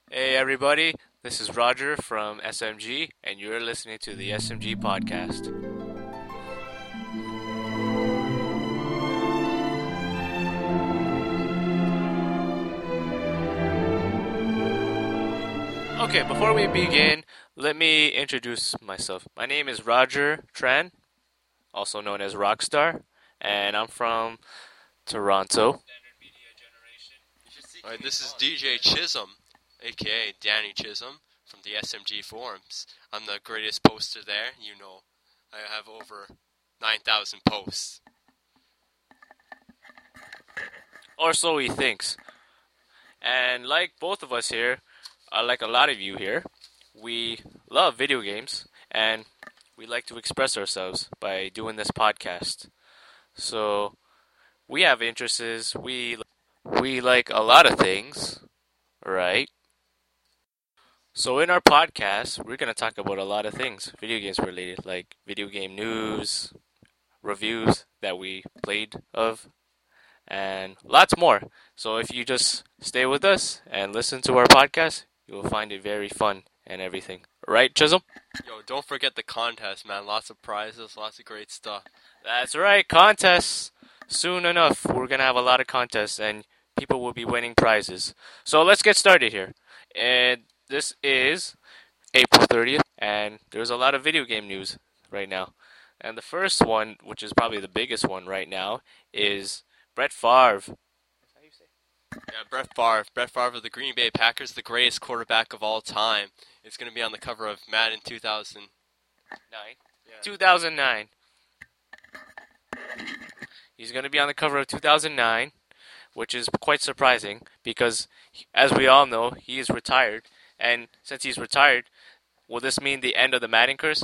Hey everybody, this is Roger from SMG, and you're listening to the SMG podcast. Okay, before we begin, let me introduce myself. My name is Roger Tran, also known as Rockstar, and I'm from Toronto. Alright, this is DJ Chisholm, aka Danny Chisholm, from the SMG forums. I'm the greatest poster there, you know. I have over 9,000 posts. Or so he thinks. And like both of us here, like a lot of you here, we love video games and we like to express ourselves by doing this podcast. So we have interests. We like a lot of things, right? So in our podcast, we're gonna talk about a lot of things video games related, like video game news, reviews that we played of, and lots more. So if you just stay with us and listen to our podcast, you will find it very fun and everything. Right, Chisholm? Yo, don't forget the contest, man. Lots of prizes, lots of great stuff. That's right, contests. Soon enough, we're going to have a lot of contests and people will be winning prizes. So let's get started here. And this is April 30th, and there's a lot of video game news right now. And the first one, which is probably the biggest one right now, is Brett Favre. Yeah, Brett Favre. Brett Favre of the Green Bay Packers, the greatest quarterback of all time. It's going to be on the cover of Madden 2009. 2009. He's going to be on the cover of 2009, which is quite surprising because, as we all know, he is retired. And since he's retired, will this mean the end of the Madden curse?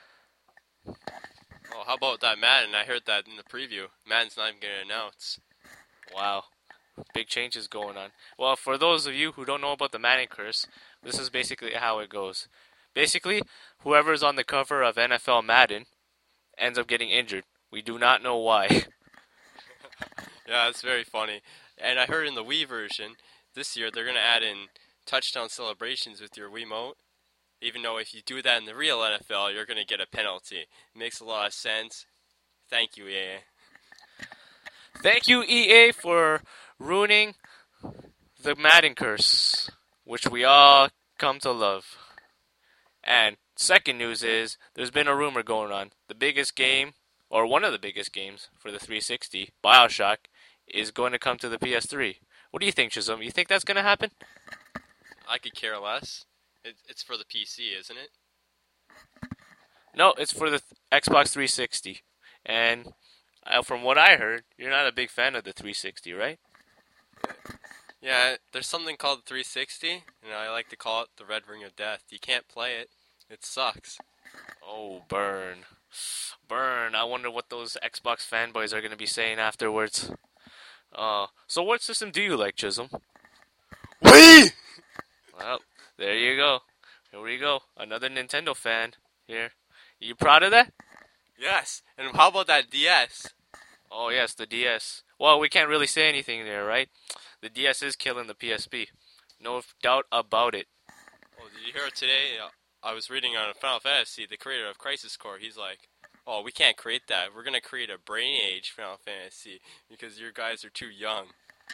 Oh, how about that Madden? I heard that in the preview. Madden's not even going to announce. Wow. Big changes going on. Well, for those of you who don't know about the Madden curse, this is basically how it goes. Basically, whoever's on the cover of NFL Madden ends up getting injured. We do not know why. Yeah, it's very funny. And I heard in the Wii version, this year they're going to add in touchdown celebrations with your Wiimote. Even though if you do that in the real NFL, you're going to get a penalty. It makes a lot of sense. Thank you, EA. Thank you, EA, for ruining the Madden curse, which we all come to love. And second news is, there's been a rumor going on. The biggest game, or one of the biggest games for the 360, BioShock, is going to come to the PS3. What do you think, Chisholm? You think that's going to happen? I could care less. It's for the PC, isn't it? No, it's for the Xbox 360. And from what I heard, you're not a big fan of the 360, right? Yeah, there's something called the 360, and I like to call it the Red Ring of Death. You can't play it. It sucks. Oh, burn. Burn. I wonder what those Xbox fanboys are going to be saying afterwards. So what system do you like, Chisholm? Wii! Well, there you go. Here we go. Another Nintendo fan here. You proud of that? Yes, and how about that DS? Oh, yes, the DS. Well, we can't really say anything there, right? The DS is killing the PSP. No doubt about it. Oh, did you hear it today? I was reading on Final Fantasy, the creator of Crisis Core. He's like, oh, we can't create that. We're going to create a Brain Age Final Fantasy because your guys are too young.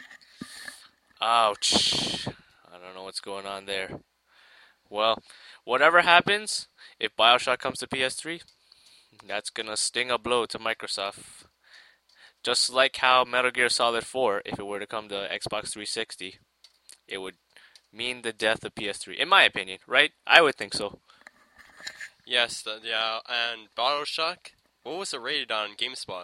Ouch. I don't know what's going on there. Well, whatever happens, if BioShock comes to PS3, that's gonna sting a blow to Microsoft. Just like how Metal Gear Solid 4, if it were to come to Xbox 360, it would mean the death of PS3. In my opinion, right? I would think so. Yes, yeah, and BioShock, what was it rated on GameSpot?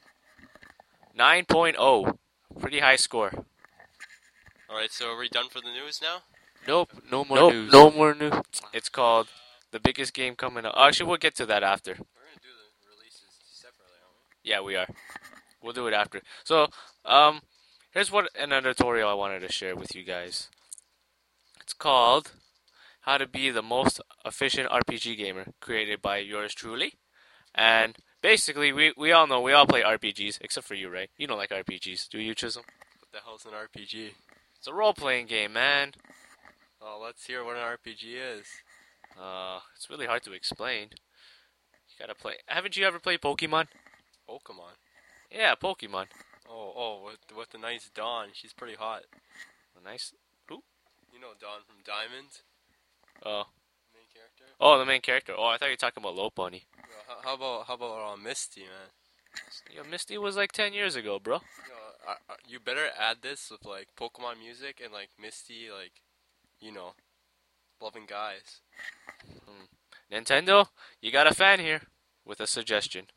9.0. Pretty high score. Alright, so are we done for the news now? Nope, no more news. No more news. It's called the biggest game coming up. Actually, we'll get to that after. We're going to do the releases separately, aren't we? Yeah, we are. We'll do it after. So, here's what an editorial I wanted to share with you guys. It's called How to Be the Most Efficient RPG Gamer, created by yours truly. And basically, we all know, we all play RPGs, except for you, Ray. You don't like RPGs, do you, Chisholm? What the hell's an RPG? It's a role-playing game, man. Oh, let's hear what an RPG is. It's really hard to explain. You gotta play. Haven't you ever played Pokemon? Pokemon. Yeah, Pokemon. With the nice Dawn. She's pretty hot. Nice. Who? You know Dawn from Diamond? Oh. Main character? Oh, the main character. Oh, I thought you were talking about Lopunny. How about Misty, man? Yeah, Misty was like 10 years ago, bro. You better add this with like Pokemon music and like Misty, like, loving guys. Nintendo, you got a fan here with a suggestion.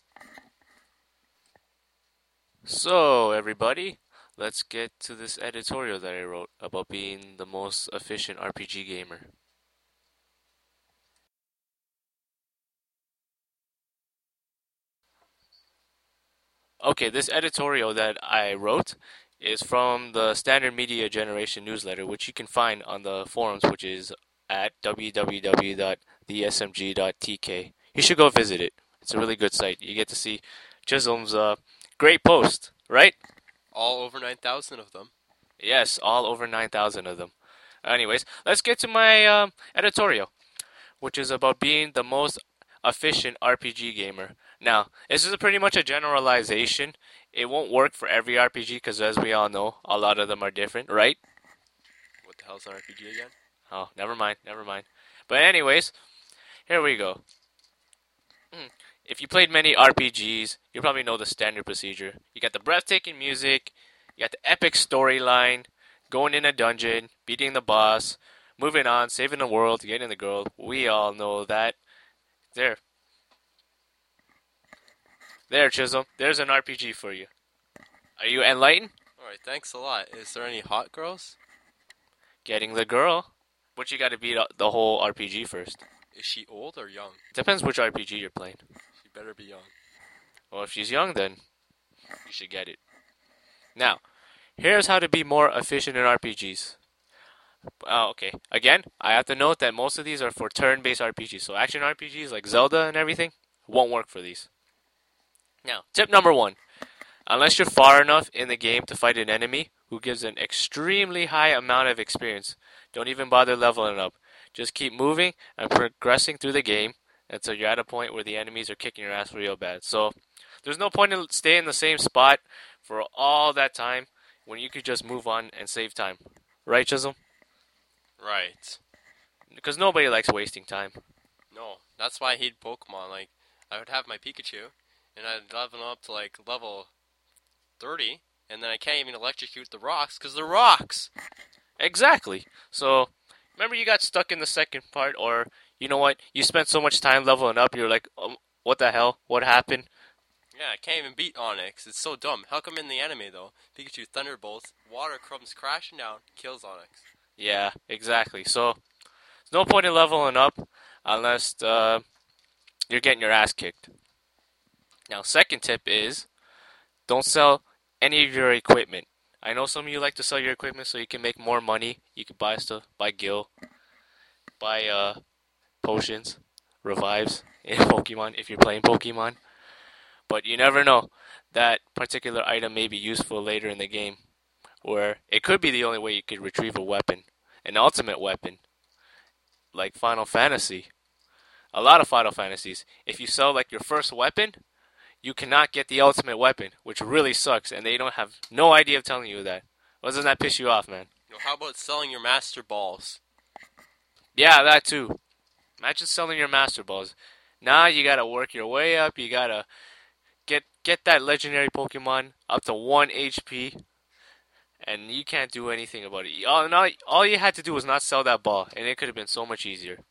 So, everybody, let's get to this editorial that I wrote about being the most efficient RPG gamer. Okay, this editorial that I wrote is from the Standard Media Generation newsletter, which you can find on the forums, which is at www.thesmg.tk. You should go visit it. It's a really good site. You get to see Chisholm's great post, right? All over 9,000 of them. Yes, all over 9,000 of them. Anyways, let's get to my editorial, which is about being the most efficient RPG gamer. Now, this is pretty much a generalization. It won't work for every RPG because, as we all know, a lot of them are different, right? What the hell's an RPG again? Oh, never mind. But anyways, here we go. If you played many RPGs, you probably know the standard procedure. You got the breathtaking music, you got the epic storyline, going in a dungeon, beating the boss, moving on, saving the world, getting the girl. We all know that. There, Chisholm. There's an RPG for you. Are you enlightened? Alright, thanks a lot. Is there any hot girls? Getting the girl. But you gotta beat the whole RPG first. Is she old or young? Depends which RPG you're playing. She better be young. Well, if she's young, then you should get it. Now, here's how to be more efficient in RPGs. Okay. Again, I have to note that most of these are for turn-based RPGs. So action RPGs like Zelda and everything won't work for these. Now, tip number 1. Unless you're far enough in the game to fight an enemy who gives an extremely high amount of experience, don't even bother leveling up. Just keep moving and progressing through the game until you're at a point where the enemies are kicking your ass real bad. So, there's no point in staying in the same spot for all that time when you could just move on and save time. Right, Chisholm? Right. Because nobody likes wasting time. No, that's why I hate Pokemon. Like, I would have my Pikachu, and I'd level up to like level 30, and then I can't even electrocute the rocks because they're rocks. Exactly. So, remember you got stuck in the second part, or you know what? You spent so much time leveling up, you're like, what the hell? What happened? Yeah, I can't even beat Onyx. It's so dumb. How come in the anime, though, Pikachu Thunderbolts, water comes crashing down, kills Onyx? Yeah, exactly. So, there's no point in leveling up unless you're getting your ass kicked. Now, second tip is don't sell any of your equipment. I know some of you like to sell your equipment so you can make more money. You can buy stuff, buy gil, buy potions, revives in Pokemon if you're playing Pokemon. But you never know. That particular item may be useful later in the game. Or it could be the only way you could retrieve a weapon. An ultimate weapon. Like Final Fantasy. A lot of Final Fantasies. If you sell like your first weapon, you cannot get the ultimate weapon, which really sucks, and they don't have no idea of telling you that. Doesn't that piss you off, man? How about selling your Master Balls? Yeah, that too. Imagine selling your Master Balls. Now you gotta work your way up. You gotta get that legendary Pokemon up to 1 HP, and you can't do anything about it. All you had to do was not sell that ball, and it could have been so much easier.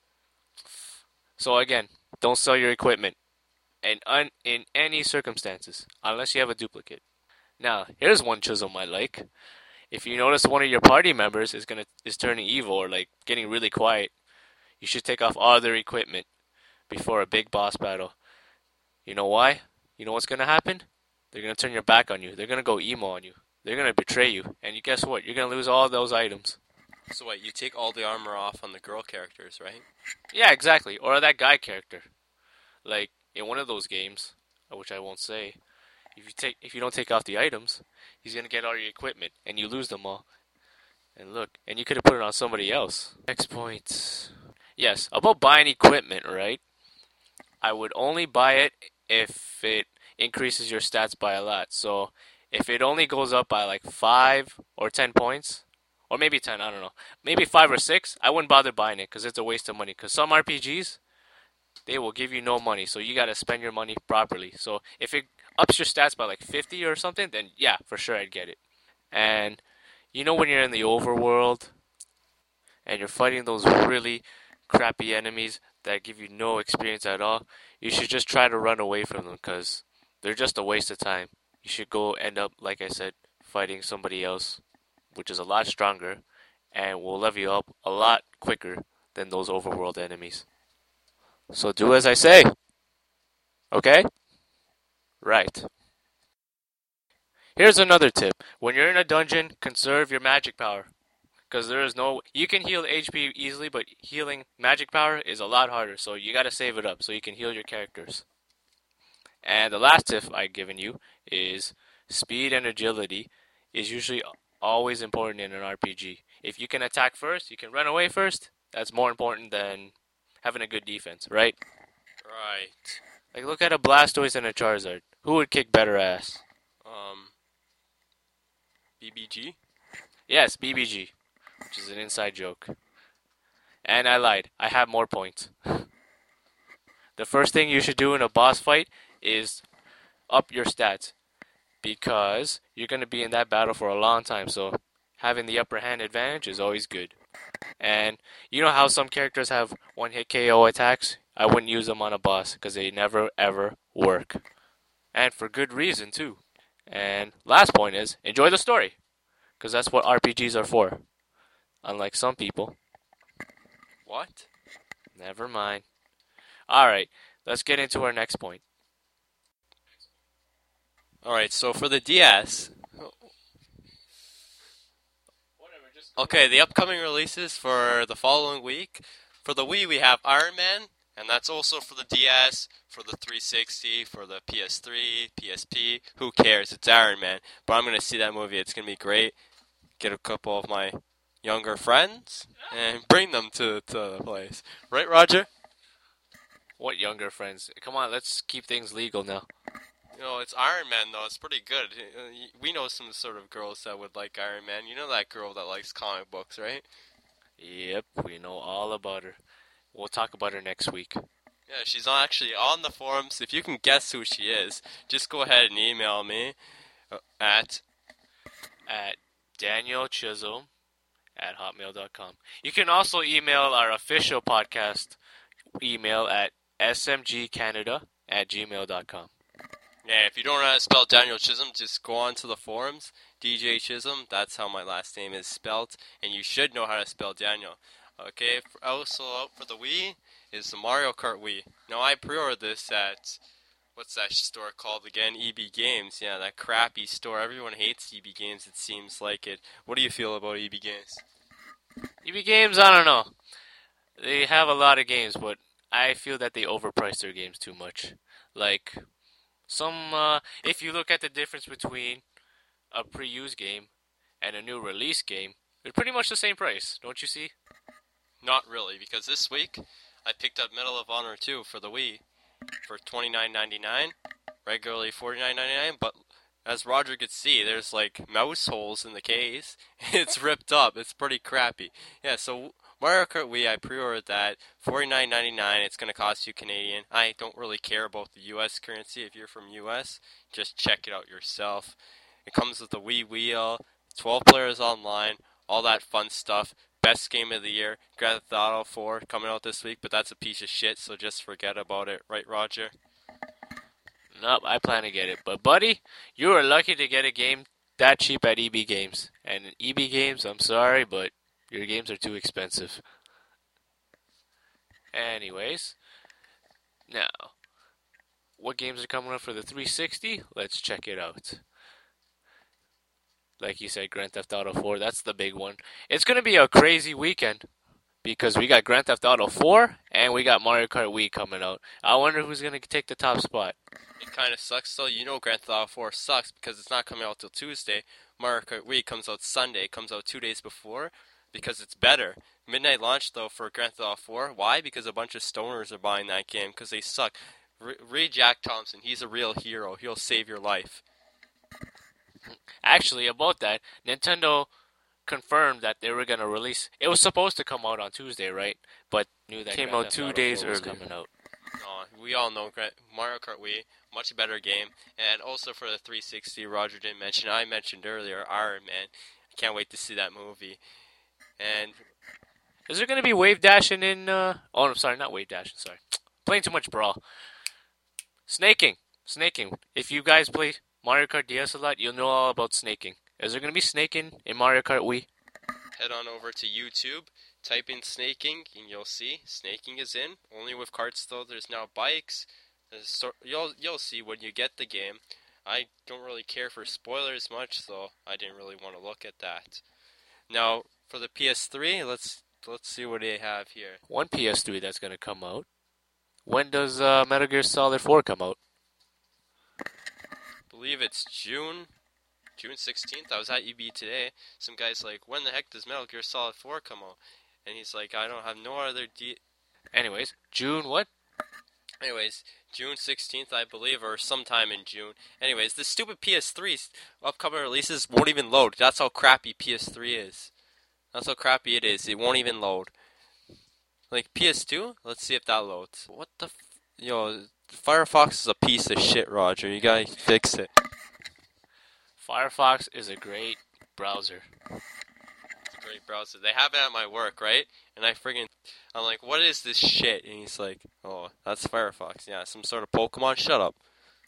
So again, don't sell your equipment. And in any circumstances, unless you have a duplicate. Now, here's one Chisholm I like. If you notice one of your party members is turning evil or like getting really quiet, you should take off all their equipment before a big boss battle. You know why? You know what's gonna happen? They're gonna turn your back on you. They're gonna go emo on you. They're gonna betray you, and guess what? You're gonna lose all those items. So wait, you take all the armor off on the girl characters, right? Yeah, exactly. Or that guy character. Like in one of those games, which I won't say, if you don't take off the items, he's gonna get all your equipment and you lose them all. And look, and you could have put it on somebody else. Next point. Yes, about buying equipment, right? I would only buy it if it increases your stats by a lot. So if it only goes up by like 5 or 10 points, or maybe 10, I don't know. Maybe 5 or 6, I wouldn't bother buying it because it's a waste of money. Because some RPGs, they will give you no money. So you got to spend your money properly. So if it ups your stats by like 50 or something, then yeah, for sure I'd get it. And you know when you're in the overworld and you're fighting those really crappy enemies that give you no experience at all, you should just try to run away from them because they're just a waste of time. You should go end up, like I said, fighting somebody else, which is a lot stronger and will level you up a lot quicker than those overworld enemies. So do as I say. Okay? Right. Here's another tip. When you're in a dungeon, conserve your magic power. Because there is no... You can heal HP easily, but healing magic power is a lot harder. So you gotta save it up so you can heal your characters. And the last tip I've given you is speed and agility is usually always important in an RPG. If you can attack first, you can run away first, that's more important than having a good defense, right? Right. Like, look at a Blastoise and a Charizard. Who would kick better ass? BBG? Yes, BBG, which is an inside joke. And I lied. I have more points. The first thing you should do in a boss fight is up your stats. Because you're going to be in that battle for a long time, so having the upper hand advantage is always good. And you know how some characters have one-hit KO attacks? I wouldn't use them on a boss because they never ever work. And for good reason too. And last point is, enjoy the story. Because that's what RPGs are for. Unlike some people. What? Never mind. Alright, let's get into our next point. Alright, so for the DS... Okay, the upcoming releases for the following week. For the Wii, we have Iron Man, and that's also for the DS, for the 360, for the PS3, PSP. Who cares? It's Iron Man. But I'm going to see that movie. It's going to be great. Get a couple of my younger friends and bring them to the place. Right, Roger? What younger friends? Come on, let's keep things legal now. You know, it's Iron Man, though. It's pretty good. We know some sort of girls that would like Iron Man. You know that girl that likes comic books, right? Yep, we know all about her. We'll talk about her next week. Yeah, she's actually on the forums. If you can guess who she is, just go ahead and email me at danielchisholm@hotmail.com. You can also email our official podcast email at smgcanada@gmail.com. Yeah, if you don't know how to spell Daniel Chisholm, just go on to the forums. DJ Chisholm, that's how my last name is spelled, and you should know how to spell Daniel. Okay, also out for the Wii is the Mario Kart Wii. Now, I pre-ordered this at, what's that store called again? EB Games. Yeah, that crappy store. Everyone hates EB Games, it seems like it. What do you feel about EB Games? EB Games, I don't know. They have a lot of games, but I feel that they overprice their games too much. Like... if you look at the difference between a pre-used game and a new release game, they're pretty much the same price, don't you see? Not really, because this week I picked up Medal of Honor 2 for the Wii for $29.99, regularly $49.99, but as Roger could see, there's like mouse holes in the case. It's ripped up. It's pretty crappy. Yeah, so Mario Kart Wii, I pre-ordered that, $49.99. It's going to cost you Canadian. I don't really care about the U.S. currency. If you're from U.S., just check it out yourself. It comes with a Wii wheel, 12 players online, all that fun stuff. Best game of the year, Grand Theft Auto 4 coming out this week, but that's a piece of shit, so just forget about it. Right, Roger? Nope, I plan to get it. But, buddy, you are lucky to get a game that cheap at EB Games. And EB Games, I'm sorry, but your games are too expensive. Anyways, now, what games are coming up for the 360? Let's check it out. Like you said, Grand Theft Auto 4, that's the big one. It's going to be a crazy weekend because we got Grand Theft Auto 4 and we got Mario Kart Wii coming out. I wonder who's going to take the top spot. It kind of sucks, though. You know Grand Theft Auto 4 sucks because it's not coming out till Tuesday. Mario Kart Wii comes out Sunday, comes out 2 days before, because it's better. Midnight launch, though, for Grand Theft Auto 4. Why? Because a bunch of stoners are buying that game, because they suck. Read Jack Thompson. He's a real hero. He'll save your life. Actually, about that, Nintendo confirmed that they were going to release. It was supposed to come out on Tuesday, right? But knew that Came Grand out Theft 2 Auto days 4 was earlier. coming out. We all know Mario Kart Wii, much better game. And also for the 360, Roger didn't mention. I mentioned earlier, Iron Man. I can't wait to see that movie. And Is there going to be wave dashing in? Oh, I'm sorry, not wave dashing. Sorry, playing too much Brawl. Snaking. If you guys play Mario Kart DS a lot, you'll know all about snaking. Is there going to be snaking in Mario Kart Wii? head on over to YouTube, type in snaking, and you'll see snaking is in. Only with carts though. There's now bikes. You'll see when you get the game. I don't really care for spoilers much, so I didn't really want to look at that. Now for the PS3, let's see what they have here. One PS3 that's going to come out. When does Metal Gear Solid 4 come out? I believe it's June 16th. I was at UB today. Some guy's like, when the heck does Metal Gear Solid 4 come out? And he's like, I don't have no other Anyways, June what? Anyways, June 16th, I believe, or sometime in June. Anyways, this stupid PS3's upcoming releases won't even load. That's how crappy PS3 is. That's how crappy it is. It won't even load. Like, PS2? Let's see if that loads. What the Yo, Firefox is a piece of shit, Roger. You gotta fix it. Firefox is a great browser. It's a great browser. They have it at my work, right? And I'm like, what is this shit? And he's like, oh, that's Firefox. Yeah, some sort of Pokemon. Shut up.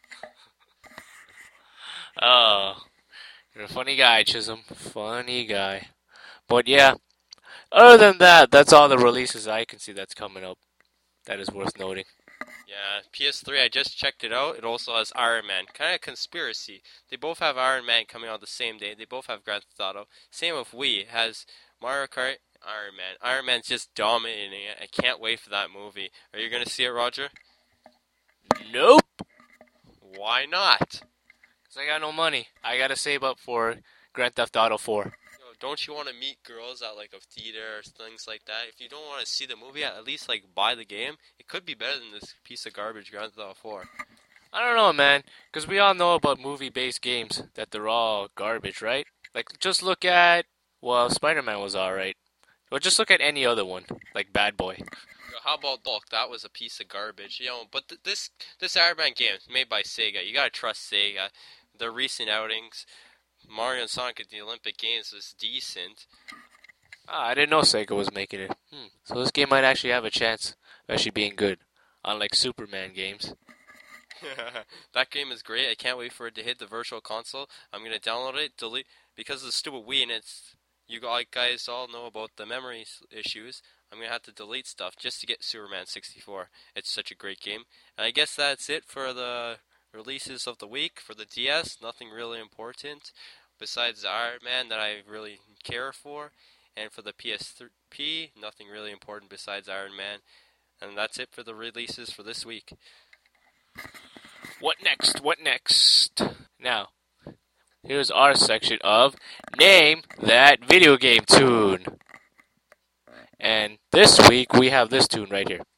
Oh, you're a funny guy, Chisholm. Funny guy. But yeah, other than that, that's all the releases I can see that's coming up. That is worth noting. Yeah, PS3, I just checked it out. It also has Iron Man. Kind of conspiracy. They both have Iron Man coming out the same day. They both have Grand Theft Auto. Same with Wii. It has Mario Kart, Iron Man. Iron Man's just dominating it. I can't wait for that movie. Are you going to see it, Roger? Nope. Why not? Because I got no money. I got to save up for Grand Theft Auto 4. Yo, don't you want to meet girls at like a theater or things like that? If you don't want to see the movie, at least like buy the game. It could be better than this piece of garbage Grand Theft Auto 4. I don't know, man. Because we all know about movie-based games, that they're all garbage, right? Like, just look at, well, Spider-Man was alright. Or just look at any other one, like Bad Boy. Yo, how about Bulk? That was a piece of garbage. But this Iron Man game is made by Sega. You gotta trust Sega. Their recent outings, Mario and Sonic at the Olympic Games, was decent. I didn't know Sega was making it. So this game might actually have a chance of actually being good, unlike Superman games. That game is great. I can't wait for it to hit the Virtual Console. I'm gonna download it, delete because of the stupid Wii, and you guys all know about the memory issues. I'm gonna have to delete stuff just to get Superman 64. It's such a great game. And I guess that's it for the releases of the week. For the DS, nothing really important besides Iron Man that I really care for. And for the PSP, nothing really important besides Iron Man. And that's it for the releases for this week. What next? Now, here's our section of Name That Video Game Tune. And this week, we have this tune right here.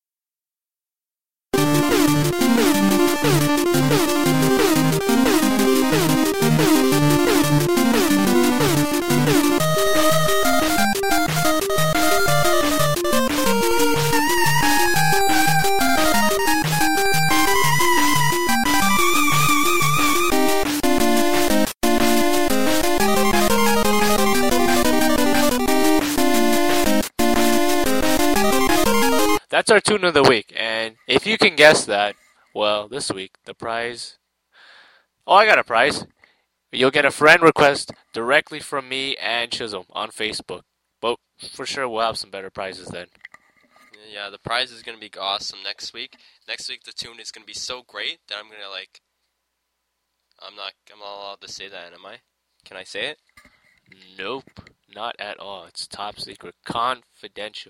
That's our tune of the week, and if you can guess that, well, this week, the prize... Oh, I got a prize. You'll get a friend request directly from me and Chisholm on Facebook. But for sure, we'll have some better prizes then. Yeah, the prize is going to be awesome next week. Next week, the tune is going to be so great that I'm going to, I'm not allowed to say that, am I? Can I say it? Nope, not at all. It's top secret. Confidential.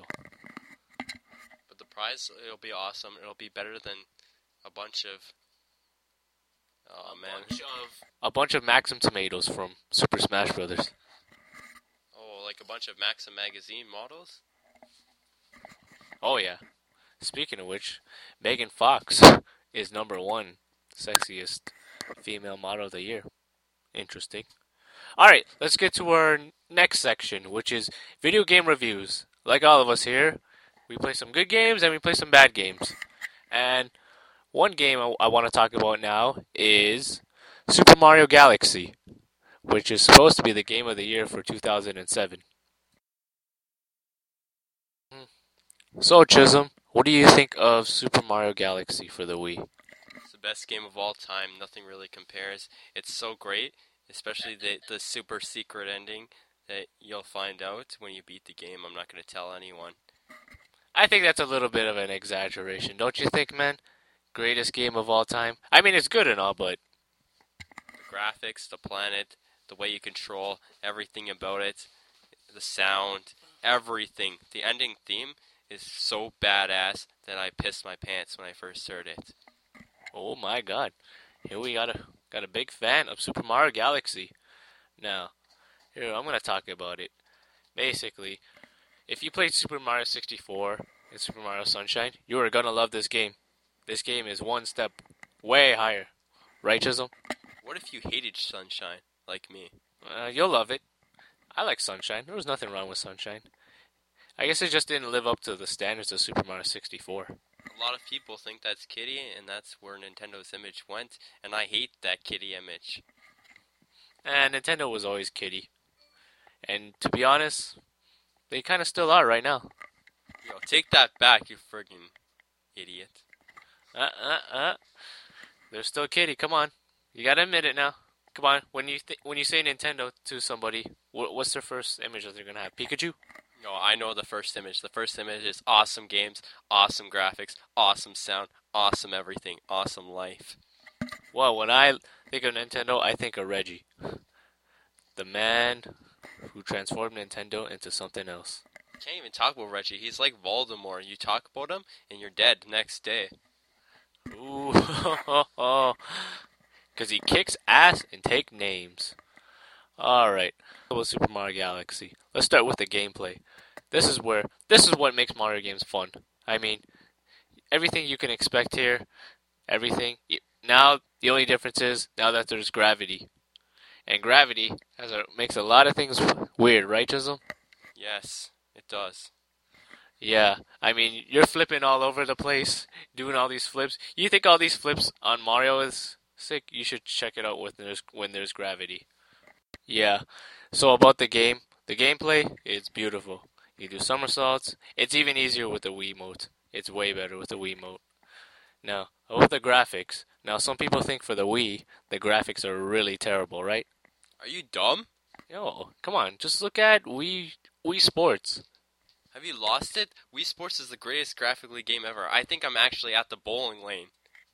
But the prize, it'll be awesome. It'll be better than a bunch of Oh man. A bunch of Maxim tomatoes from Super Smash Brothers. Oh, like a bunch of Maxim magazine models? Oh yeah. Speaking of which, Megan Fox is #1 sexiest female model of the year. Interesting. Alright, let's get to our next section, which is video game reviews. Like all of us here, we play some good games and we play some bad games. And one game I want to talk about now is Super Mario Galaxy, which is supposed to be the game of the year for 2007. So, Chisholm, what do you think of Super Mario Galaxy for the Wii? It's the best game of all time. Nothing really compares. It's so great, especially the super secret ending that you'll find out when you beat the game. I'm not going to tell anyone. I think that's a little bit of an exaggeration, don't you think, man? Greatest game of all time? I mean, it's good and all, but... The graphics, the planet, the way you control everything about it, the sound, everything. The ending theme is so badass that I pissed my pants when I first heard it. Oh my god. Here we got a big fan of Super Mario Galaxy. Now, here, I'm going to talk about it. Basically, if you played Super Mario 64 and Super Mario Sunshine, you are going to love this game. This game is one step way higher. Right, Chisholm? What if you hated Sunshine, like me? You'll love it. I like Sunshine. There was nothing wrong with Sunshine. I guess it just didn't live up to the standards of Super Mario 64. A lot of people think that's kiddie, and that's where Nintendo's image went, and I hate that kiddie image. And Nintendo was always kiddie. And to be honest, they kind of still are right now. Yo, take that back, you friggin' idiot. They're still kiddie. Come on, you gotta admit it now. Come on, when you say Nintendo to somebody, what's their first image that they're gonna have? Pikachu? No, I know the first image. The first image is awesome games, awesome graphics, awesome sound, awesome everything, awesome life. Well, when I think of Nintendo, I think of Reggie, the man who transformed Nintendo into something else. Can't even talk about Reggie. He's like Voldemort. You talk about him, and you're dead next day. Ooh, because he kicks ass and take names. Alright, about Super Mario Galaxy. Let's start with the gameplay. This is what makes Mario games fun. I mean, everything you can expect here, everything. Now, the only difference is, now that there's gravity. And gravity makes a lot of things weird, right, Chisholm? Yes, it does. Yeah, I mean, you're flipping all over the place, doing all these flips. You think all these flips on Mario is sick? You should check it out when there's gravity. Yeah, so about the gameplay, it's beautiful. You do somersaults. It's even easier with the Wiimote. It's way better with the Wiimote. Now, about the graphics. Now, some people think for the Wii, the graphics are really terrible, right? Are you dumb? Yo, come on, just look at Wii Sports. Have you lost it? Wii Sports is the greatest graphically game ever. I think I'm actually at the bowling lane.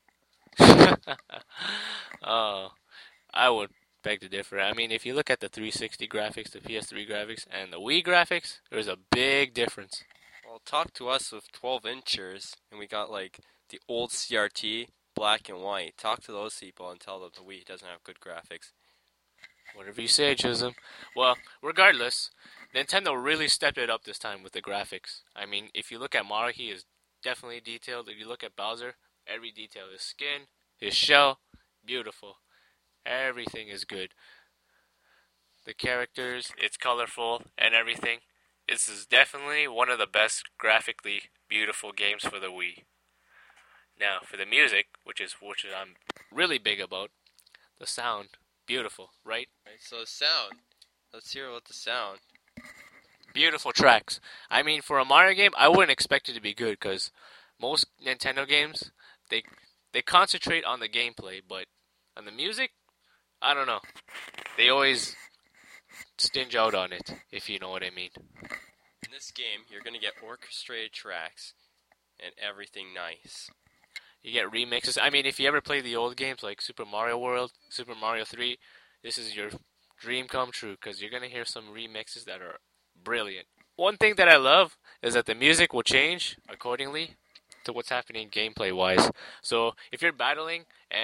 Oh, I would beg to differ. I mean, if you look at the 360 graphics, the PS3 graphics, and the Wii graphics, there's a big difference. Well, talk to us with 12 inches, and we got like the old CRT, black and white. Talk to those people and tell them the Wii doesn't have good graphics. Whatever you say, Chisholm. Well, regardless, Nintendo really stepped it up this time with the graphics. I mean, if you look at Mario, he is definitely detailed. If you look at Bowser, every detail. His skin, his shell, beautiful. Everything is good. The characters, it's colorful and everything. This is definitely one of the best graphically beautiful games for the Wii. Now, for the music, which I'm really big about, the sound, beautiful, right? Right, so sound. Let's hear about the sound. Beautiful tracks. I mean, for a Mario game, I wouldn't expect it to be good because most Nintendo games, they concentrate on the gameplay, but on the music, I don't know. They always stinge out on it, if you know what I mean. In this game, you're going to get orchestrated tracks and everything nice. You get remixes. I mean, if you ever play the old games like Super Mario World, Super Mario 3, this is your dream come true because you're going to hear some remixes that are brilliant. One thing that I love is that the music will change accordingly to what's happening gameplay-wise. So if you're battling and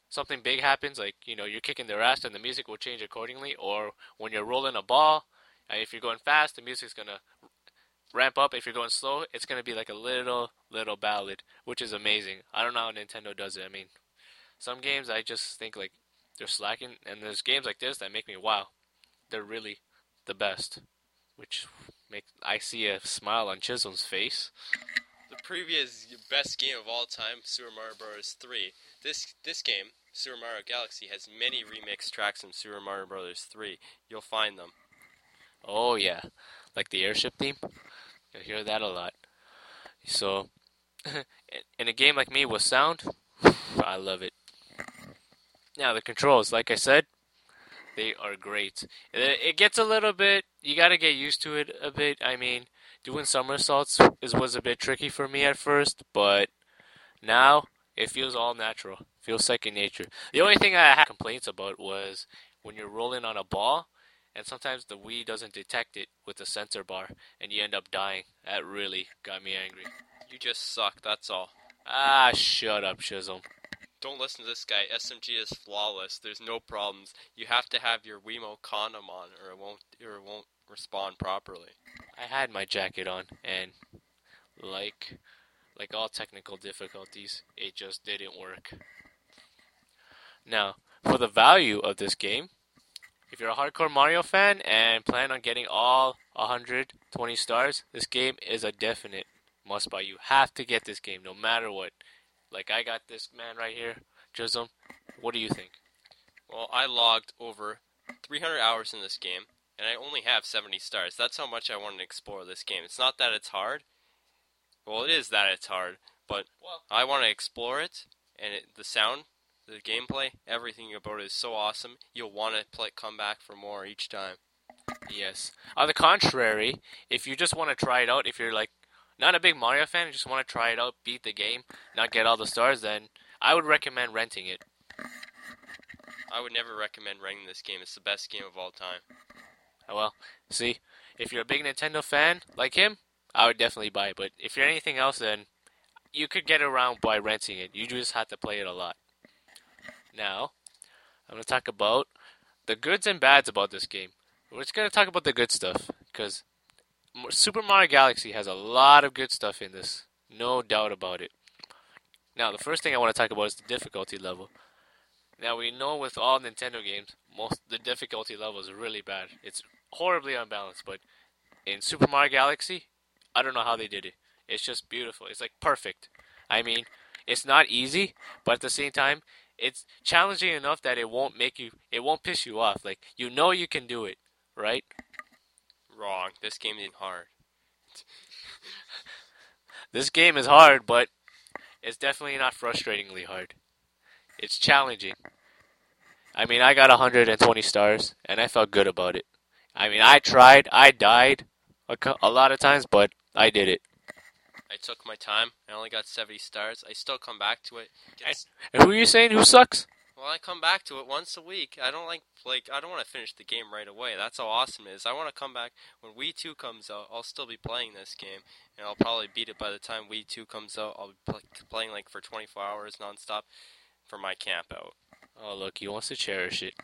something big happens, like you're kicking their ass, and the music will change accordingly. Or when you're rolling a ball, if you're going fast, the music's gonna ramp up. If you're going slow, it's gonna be like a little ballad, which is amazing. I don't know how Nintendo does it. I mean, some games I just think like they're slacking, and there's games like this that make me wow, they're really the best, which makes I see a smile on Chisholm's face. The previous best game of all time, Super Mario Bros. 3. This game, Super Mario Galaxy, has many remixed tracks from Super Mario Bros. 3. You'll find them. Oh yeah, like the airship theme. You'll hear that a lot. So, in a game like me with sound, I love it. Now the controls, like I said, they are great. It gets a little bit. You got to get used to it a bit. I mean, doing somersaults was a bit tricky for me at first, but now it feels all natural. Feels second nature. The only thing I had complaints about was when you're rolling on a ball, and sometimes the Wii doesn't detect it with the sensor bar, and you end up dying. That really got me angry. You just suck, that's all. Ah, shut up, Chisholm. Don't listen to this guy. SMG is flawless. There's no problems. You have to have your Wiimote condom on, or it won't respond properly. I had my jacket on, and like all technical difficulties, it just didn't work. Now, for the value of this game, if you're a hardcore Mario fan and plan on getting all 120 stars, this game is a definite must buy. You have to get this game no matter what. Like I got this man right here, Chisholm. What do you think? Well, I logged over 300 hours in this game, and I only have 70 stars. That's how much I want to explore this game. It's not that it's hard. Well, it is that it's hard, but I want to explore it, and the sound, the gameplay, everything about it is so awesome. You'll want to come back for more each time. Yes. On the contrary, if you just want to try it out, if you're like not a big Mario fan, just want to try it out, beat the game, not get all the stars, then I would recommend renting it. I would never recommend renting this game. It's the best game of all time. Well, see, if you're a big Nintendo fan like him, I would definitely buy it. But if you're anything else, then you could get around by renting it. You just have to play it a lot. Now, I'm going to talk about the goods and bads about this game. We're just going to talk about the good stuff, because Super Mario Galaxy has a lot of good stuff in this. No doubt about it. Now, the first thing I want to talk about is the difficulty level. Now, we know with all Nintendo games, the difficulty level is really bad. It's horribly unbalanced, but in Super Mario Galaxy, I don't know how they did it. It's just beautiful. It's like perfect. I mean, it's not easy, but at the same time, it's challenging enough that it won't piss you off. Like, you know you can do it, right? Wrong. This game isn't hard. This game is hard, but it's definitely not frustratingly hard. It's challenging. I mean, I got 120 stars, and I felt good about it. I mean, I tried. I died a lot of times, but I did it. I took my time. I only got 70 stars. I still come back to it. And who are you saying who sucks? Well, I come back to it once a week. I don't I don't want to finish the game right away. That's how awesome it is. I want to come back when Wii 2 comes out. I'll still be playing this game, and I'll probably beat it by the time Wii 2 comes out. I'll be playing like for 24 hours nonstop for my camp out. Oh, look, he wants to cherish it.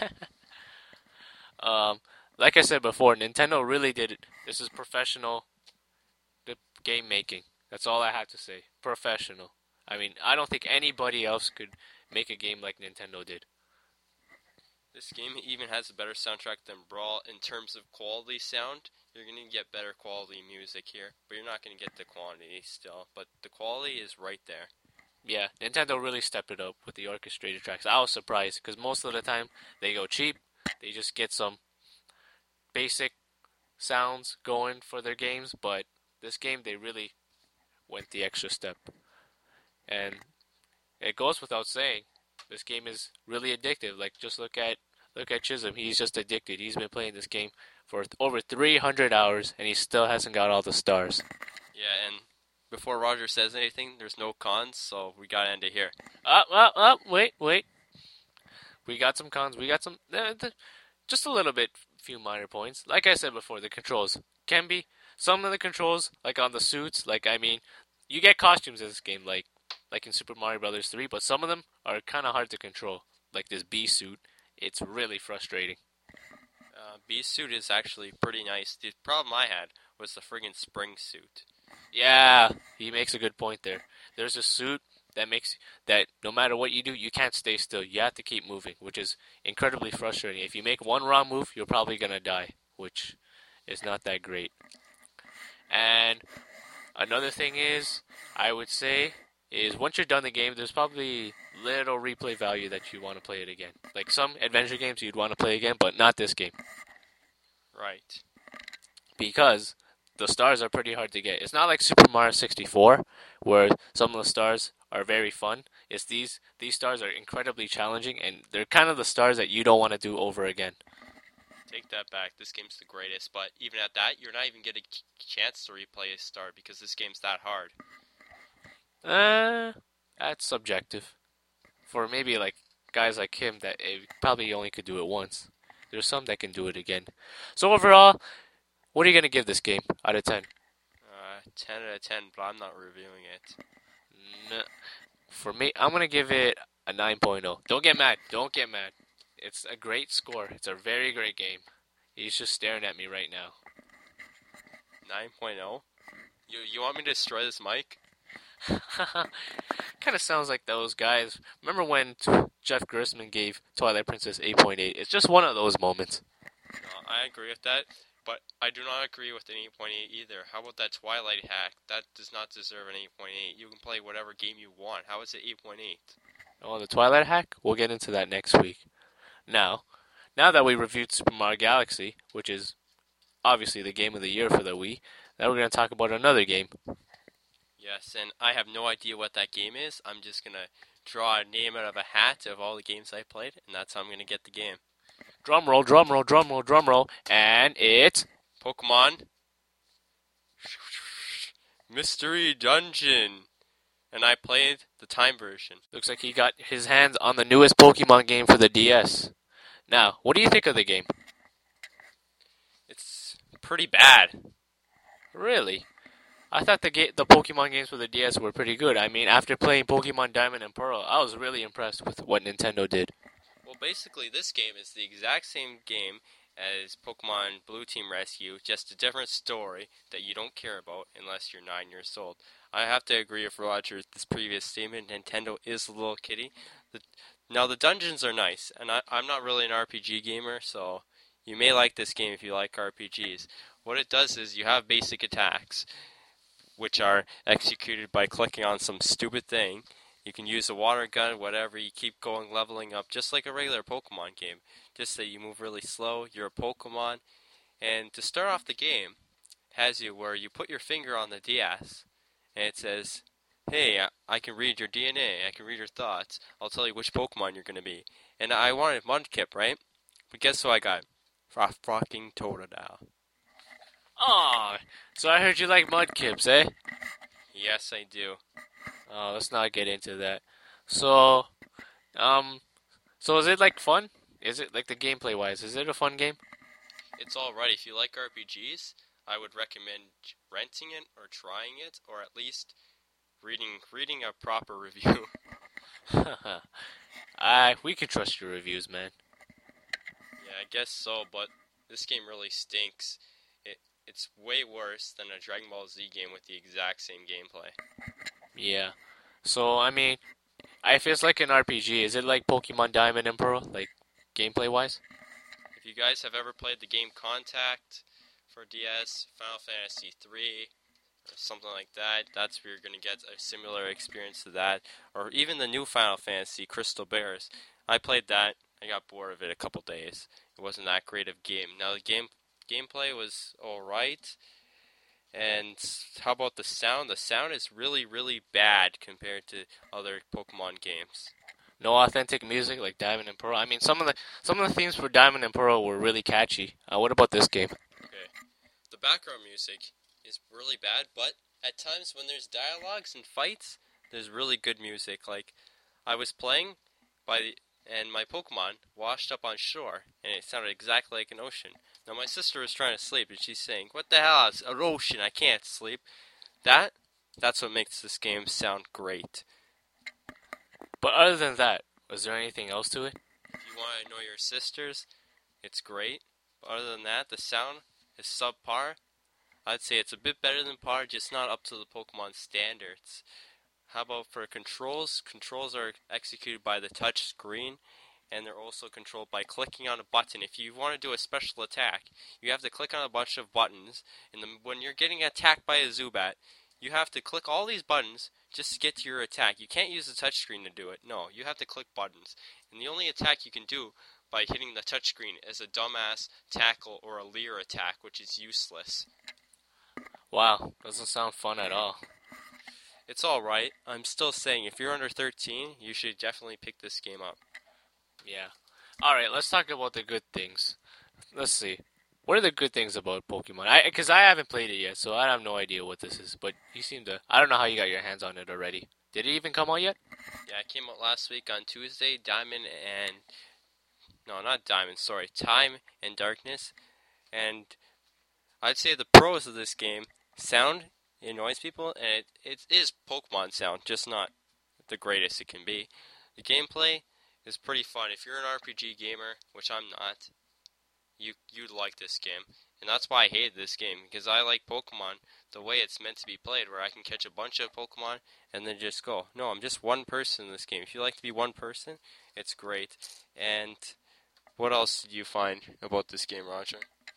Like I said before, Nintendo really did it. This is professional game making. That's all I have to say. Professional. I mean, I don't think anybody else could make a game like Nintendo did. This game even has a better soundtrack than Brawl in terms of quality sound. You're going to get better quality music here, but you're not going to get the quantity still. But the quality is right there. Yeah, Nintendo really stepped it up with the orchestrated tracks. I was surprised, because most of the time they go cheap. They just get some basic sounds going for their games, but this game they really went the extra step. And it goes without saying, this game is really addictive. Like, just look at Chisholm. He's just addicted. He's been playing this game for over 300 hours, and he still hasn't got all the stars. Yeah, and before Roger says anything, there's no cons, so we gotta end it here. Wait. We got some cons. We got some, just a little bit, few minor points. Like I said before, the controls can be, some of the controls, like on the suits, like, I mean, you get costumes in this game, like like in Super Mario Brothers 3, but some of them are kind of hard to control. Like this bee suit, it's really frustrating. Beast suit is actually pretty nice. The problem I had was the friggin' spring suit. Yeah, he makes a good point there. There's a suit that makes that no matter what you do, you can't stay still. You have to keep moving, which is incredibly frustrating. If you make one wrong move, you're probably gonna die, which is not that great. And another thing is, I would say, is once you're done the game, there's probably little replay value that you want to play it again. Like some adventure games you'd want to play again, but not this game. Right. Because the stars are pretty hard to get. It's not like Super Mario 64, where some of the stars are very fun. It's these stars are incredibly challenging, and they're kind of the stars that you don't want to do over again. Take that back. This game's the greatest, but even at that, you're not even getting a chance to replay a star because this game's that hard. That's subjective. For maybe like guys like him that probably only could do it once. There's some that can do it again. So overall, what are you gonna give this game out of 10? 10 out of 10, but I'm not reviewing it. No. For me, I'm gonna give it a 9.0. Don't get mad. Don't get mad. It's a great score. It's a very great game. He's just staring at me right now. 9.0? You want me to destroy this mic? Kind of sounds like those guys. Remember when Jeff Gerstmann gave Twilight Princess 8.8? It's just one of those moments. No, I agree with that, but I do not agree with an 8.8 either. How about that Twilight hack? That does not deserve an 8.8. You can play whatever game you want. How is it 8.8? Oh, the Twilight hack? We'll get into that next week. Now that we reviewed Super Mario Galaxy, which is obviously the game of the year for the Wii, now we're going to talk about another game. Yes, and I have no idea what that game is. I'm just going to draw a name out of a hat of all the games I played, and that's how I'm going to get the game. Drum roll, drum roll, drum roll, drum roll, and it's Pokemon Mystery Dungeon. And I played the time version. Looks like he got his hands on the newest Pokemon game for the DS. Now, what do you think of the game? It's pretty bad. Really? I thought the Pokemon games for the DS were pretty good. I mean, after playing Pokemon Diamond and Pearl, I was really impressed with what Nintendo did. Well, basically, this game is the exact same game as Pokemon Blue Team Rescue, just a different story that you don't care about unless you're 9 years old. I have to agree with Roger, this previous statement. Nintendo is a little kiddie. Now, the dungeons are nice, and I'm not really an RPG gamer, so you may like this game if you like RPGs. What it does is you have basic attacks, which are executed by clicking on some stupid thing. You can use a water gun, whatever. You keep going, leveling up, just like a regular Pokemon game. Just that you move really slow, you're a Pokemon. And to start off the game, it has you where you put your finger on the DS, and it says, hey, I can read your DNA, I can read your thoughts, I'll tell you which Pokemon you're going to be. And I wanted Mudkip, right? But guess who I got? Fucking Totodile. Aw, so I heard you like Mudkips, eh? Yes, I do. Oh, let's not get into that. So is it like fun? Is it like the gameplay wise? Is it a fun game? It's alright. If you like RPGs, I would recommend renting it or trying it, or at least reading a proper review. We can trust your reviews, man. Yeah, I guess so, but this game really stinks. It's way worse than a Dragon Ball Z game with the exact same gameplay. Yeah. So, I mean, if it's like an RPG, is it like Pokemon Diamond and Pearl, like gameplay-wise? If you guys have ever played the game Contact for DS, Final Fantasy 3, or something like that, that's where you're going to get a similar experience to that. Or even the new Final Fantasy, Crystal Bears. I played that. I got bored of it a couple days. It wasn't that great of a game. Now, the gameplay was alright. And how about the sound? The sound is really, really bad compared to other Pokemon games. No authentic music like Diamond and Pearl. I mean, some of the themes for Diamond and Pearl were really catchy. What about this game? Okay, the background music is really bad, but at times when there's dialogues and fights, there's really good music. Like I was playing and my Pokemon washed up on shore, and it sounded exactly like an ocean. Now my sister was trying to sleep, and she's saying, "What the hell? It's an ocean. I can't sleep." That's what makes this game sound great. But other than that, was there anything else to it? If you want to know your sisters, it's great. But other than that, the sound is subpar. I'd say it's a bit better than par, just not up to the Pokemon standards. How about for controls? Controls are executed by the touch screen, and they're also controlled by clicking on a button. If you want to do a special attack, you have to click on a bunch of buttons, and when you're getting attacked by a Zubat, you have to click all these buttons just to get to your attack. You can't use the touchscreen to do it. No, you have to click buttons. And the only attack you can do by hitting the touchscreen is a dumbass tackle or a leer attack, which is useless. Wow, doesn't sound fun at all. It's alright. I'm still saying if you're under 13, you should definitely pick this game up. Yeah. Alright, let's talk about the good things. Let's see. What are the good things about Pokemon? Because I haven't played it yet, so I have no idea what this is. But you seem to... I don't know how you got your hands on it already. Did it even come out yet? Yeah, it came out last week on Tuesday. Diamond and... No, not Diamond, sorry. Time and Darkness. And I'd say the pros of this game, sound, it annoys people, and it is Pokemon sound, just not the greatest it can be. The gameplay is pretty fun. If you're an RPG gamer, which I'm not, you'd like this game. And that's why I hated this game, because I like Pokemon the way it's meant to be played, where I can catch a bunch of Pokemon and then just go. No, I'm just one person in this game. If you like to be one person, it's great. And what else did you find about this game, Roger?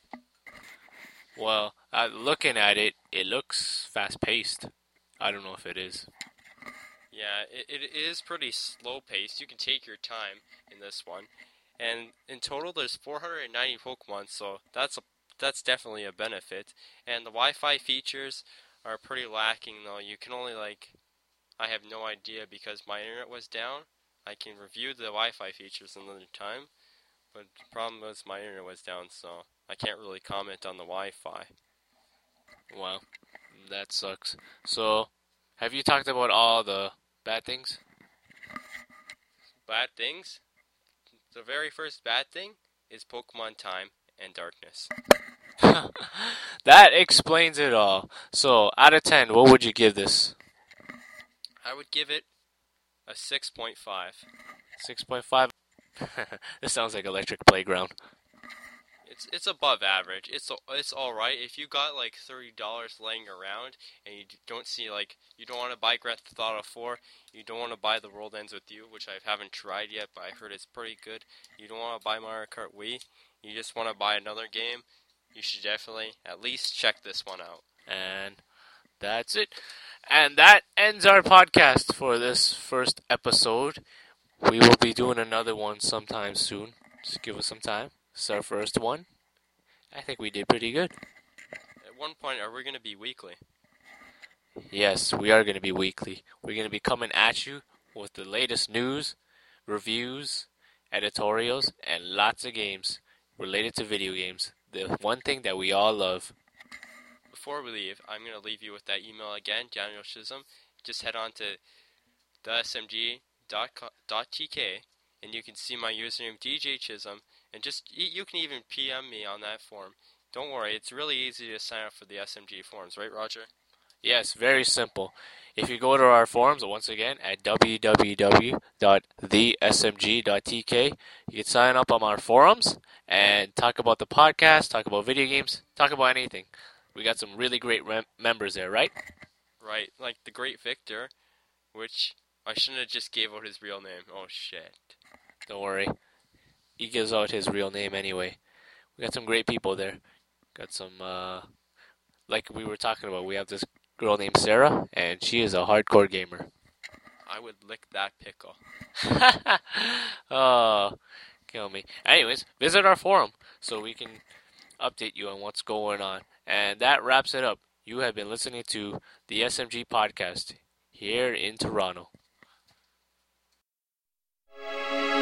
Well, looking at it, it looks fast-paced. I don't know if it is. Yeah, it is pretty slow-paced. You can take your time in this one. And in total, there's 490 Pokemon, so that's definitely a benefit. And the Wi-Fi features are pretty lacking, though. You can only, I have no idea because my internet was down. I can review the Wi-Fi features another time, but the problem was my internet was down, so I can't really comment on the Wi-Fi. Wow, that sucks. So, have you talked about all the bad things? Bad things? The very first bad thing is Pokemon Time and Darkness. That explains it all. So, out of 10, what would you give this? I would give it a 6.5. 6.5? This sounds like Electric Playground. It's above average. It's all right. If you got like $30 laying around and you don't see you don't want to buy Grand Theft Auto 4, you don't want to buy The World Ends With You, which I haven't tried yet, but I heard it's pretty good. You don't want to buy Mario Kart Wii. You just want to buy another game. You should definitely at least check this one out. And that's it. And that ends our podcast for this first episode. We will be doing another one sometime soon. Just give us some time. It's our first one. I think we did pretty good. At one point, are we going to be weekly? Yes, we are going to be weekly. We're going to be coming at you with the latest news, reviews, editorials, and lots of games related to video games. The one thing that we all love. Before we leave, I'm going to leave you with that email again, Daniel Chisholm. Just head on to thesmg.tk and you can see my username DJ Chisholm, and you can even PM me on that form. Don't worry, it's really easy to sign up for the SMG forums, right, Roger? Yes, very simple. If you go to our forums, once again, at www.thesmg.tk, you can sign up on our forums and talk about the podcast, talk about video games, talk about anything. We got some really great members there, right? Right, like the Great Victor, which I shouldn't have just gave out his real name. Oh, shit. Don't worry. He gives out his real name anyway. We got some great people there. Got some, like we were talking about, we have this girl named Sarah, and she is a hardcore gamer. I would lick that pickle. Oh, kill me. Anyways, visit our forum so we can update you on what's going on. And that wraps it up. You have been listening to the SMG podcast here in Toronto.